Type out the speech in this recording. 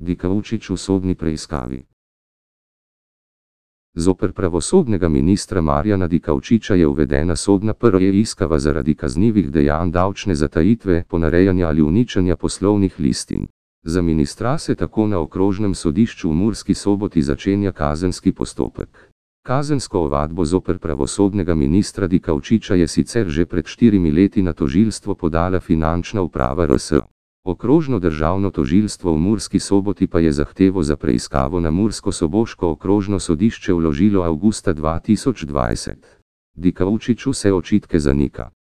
Dikaučič v sodni preiskavi. Zoper pravosodnega ministra Marjana Dikaučiča je uvedena sodna preiskava zaradi kaznivih dejanj davčne zatajitve, ponarejanja ali uničenja poslovnih listin. Za ministra se tako na okrožnem sodišču v Murski Soboti začenja kazenski postopek. Kazensko ovadbo zoper pravosodnega ministra Dikaučiča je sicer že pred 4 leti na tožilstvo podala finančna uprava RS. Okrožno državno tožilstvo v Murski Soboti pa je zahtevo za preiskavo na mursko-soboško okrožno sodišče vložilo avgusta 2020. Dikaučič vse očitke zanika.